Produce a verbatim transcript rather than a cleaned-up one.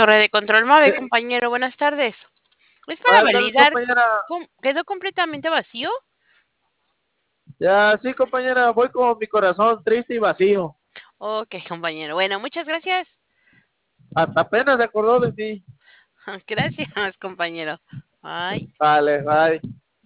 torre de control Mave, Sí, compañero. Buenas tardes. Es para buenas tardes, validar. compañera. ¿cómo- ¿Quedó completamente vacío? Ya, sí, compañera, voy con mi corazón triste y vacío. Ok, compañero. Bueno, muchas gracias. Hasta apenas se acordó de ti. Gracias, compañero. Ay. Vale, bye.